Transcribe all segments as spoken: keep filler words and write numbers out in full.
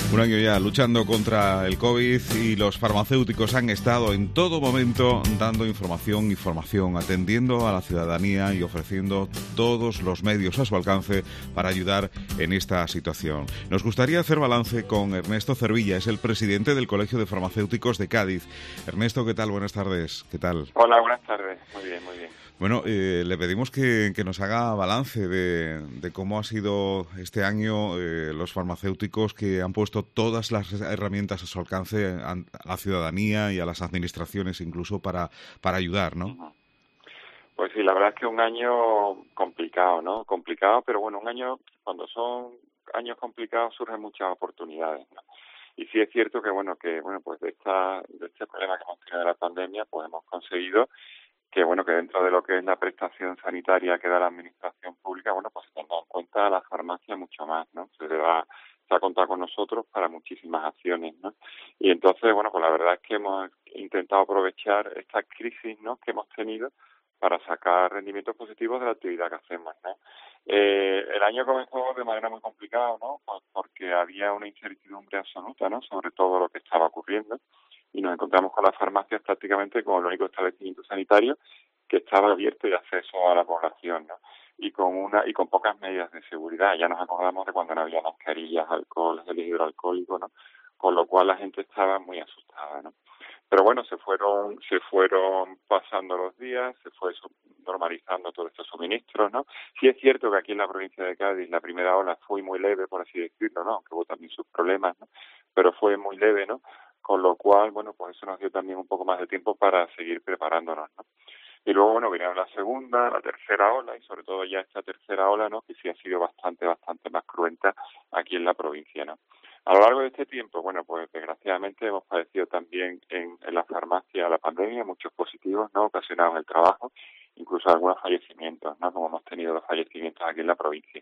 Un año ya luchando contra el COVID y los farmacéuticos han estado en todo momento dando información y formación, atendiendo a la ciudadanía y ofreciendo todos los medios a su alcance para ayudar en esta situación. Nos gustaría hacer balance con Ernesto Cervilla, es el presidente del Colegio de Farmacéuticos de Cádiz. Ernesto, ¿qué tal? Buenas tardes. ¿Qué tal? Hola, buenas tardes. Muy bien, muy bien. Bueno, eh, le pedimos que, que nos haga balance de, de cómo ha sido este año eh, los farmacéuticos que han puesto todas las herramientas a su alcance a, a la ciudadanía y a las administraciones incluso para, para ayudar, ¿no? Uh-huh. Pues sí, la verdad es que un año complicado, ¿no? Complicado, pero bueno, un año, cuando son años complicados surgen muchas oportunidades, ¿no? Y sí es cierto que, bueno, que bueno pues de, esta, de este problema que hemos tenido de la pandemia, pues hemos conseguido que bueno que dentro de lo que es la prestación sanitaria que da la administración pública, bueno pues se tenga en cuenta a la farmacia mucho más, ¿no? Se le va, se ha contado con nosotros para muchísimas acciones, ¿no? Y entonces, bueno, pues la verdad es que hemos intentado aprovechar esta crisis, ¿no?, que hemos tenido para sacar rendimientos positivos de la actividad que hacemos, ¿no? Eh, el año comenzó de manera muy complicada, ¿no? Pues porque había una incertidumbre absoluta, ¿no?, sobre todo lo que estaba ocurriendo. Y nos encontramos con las farmacias prácticamente como el único establecimiento sanitario que estaba abierto y de acceso a la población, ¿no? Y con una y con pocas medidas de seguridad. Ya nos acordamos de cuando no había mascarillas, alcohol, gel hidroalcohólico, ¿no? Con lo cual la gente estaba muy asustada, ¿no? Pero bueno, se fueron se fueron pasando los días, se fue normalizando todos estos suministros, ¿no? Sí es cierto que aquí en la provincia de Cádiz la primera ola fue muy leve, por así decirlo, ¿no?, aunque hubo también sus problemas, ¿no?, pero fue muy leve, ¿no?, con lo cual, bueno, pues eso nos dio también un poco más de tiempo para seguir preparándonos, ¿no? Y luego, bueno, vinieron la segunda, la tercera ola y sobre todo ya esta tercera ola, ¿no?, que sí ha sido bastante, bastante más cruenta aquí en la provincia, ¿no? A lo largo de este tiempo, bueno, pues desgraciadamente hemos padecido también en, en la farmacia la pandemia, muchos positivos, ¿no?, ocasionados en el trabajo, incluso algunos fallecimientos, ¿no?, como hemos tenido los fallecimientos aquí en la provincia.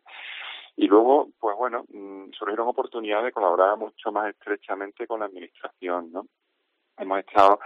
Y luego, pues bueno, mmm, surgieron oportunidades de colaborar mucho más estrechamente con la administración, ¿no? Hemos estado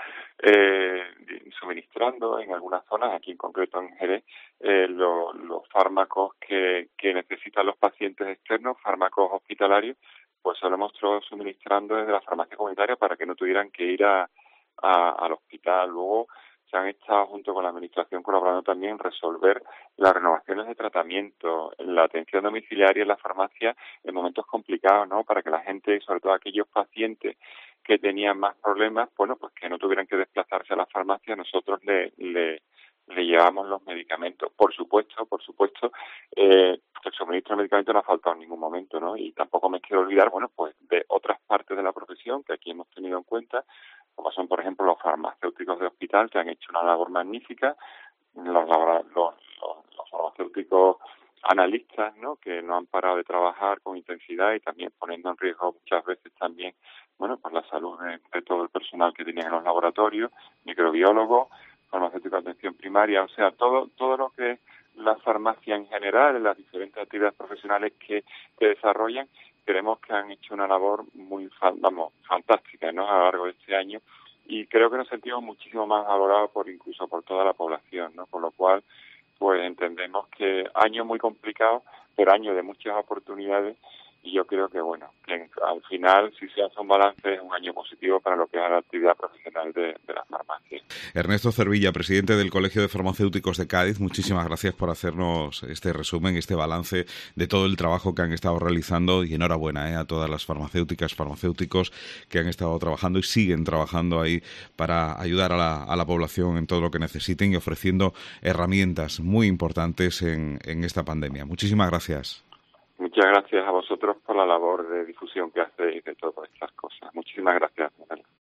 eh, suministrando en algunas zonas, aquí en concreto en Jerez, eh, lo, los fármacos que, que necesitan los pacientes externos, fármacos hospitalarios, pues se lo hemos estado suministrando desde la farmacia comunitaria para que no tuvieran que ir a, a, al hospital. Luego se han estado junto con la administración colaborando también en resolver las renovaciones de tratamiento, en la atención domiciliaria en la farmacia en momentos complicados, ¿no?, para que la gente, sobre todo aquellos pacientes que tenían más problemas, bueno, pues que no tuvieran que desplazarse a la farmacia, nosotros le, le, le llevamos los medicamentos. Por supuesto, por supuesto, eh, el suministro de medicamentos no ha faltado en ningún momento, ¿no? Y tampoco me quiero olvidar, bueno, pues de otras partes de la profesión que aquí hemos tenido en cuenta, como son, por ejemplo, los farmacéuticos de hospital, que han hecho una labor magnífica, los, los, los, los farmacéuticos analistas, ¿no?, que no han parado de trabajar con intensidad y también poniendo en riesgo muchas veces también, bueno, pues la salud de, de todo el personal que tenían en los laboratorios, microbiólogos, farmacéuticos de atención primaria, o sea, todo todo lo que es la farmacia en general, en las diferentes actividades profesionales que, que desarrollan, creemos que han hecho una labor muy, vamos, fantástica, ¿no?, a lo largo de este año, y creo que nos sentimos muchísimo más valorados por incluso por toda la población, ¿no?, con lo cual pues entendemos que año muy complicado, pero año de muchas oportunidades, y yo creo que, bueno, que al final, si se hace un balance, es un año positivo para lo que es la actividad profesional de, de la farmacia. Ernesto Cervilla, presidente del Colegio de Farmacéuticos de Cádiz, muchísimas gracias por hacernos este resumen, este balance de todo el trabajo que han estado realizando, y enhorabuena, ¿eh?, a todas las farmacéuticas, farmacéuticos que han estado trabajando y siguen trabajando ahí para ayudar a la, a la población en todo lo que necesiten y ofreciendo herramientas muy importantes en, en esta pandemia. Muchísimas gracias. Muchas gracias a vosotros por la labor de difusión que hacéis de todas estas cosas. Muchísimas gracias.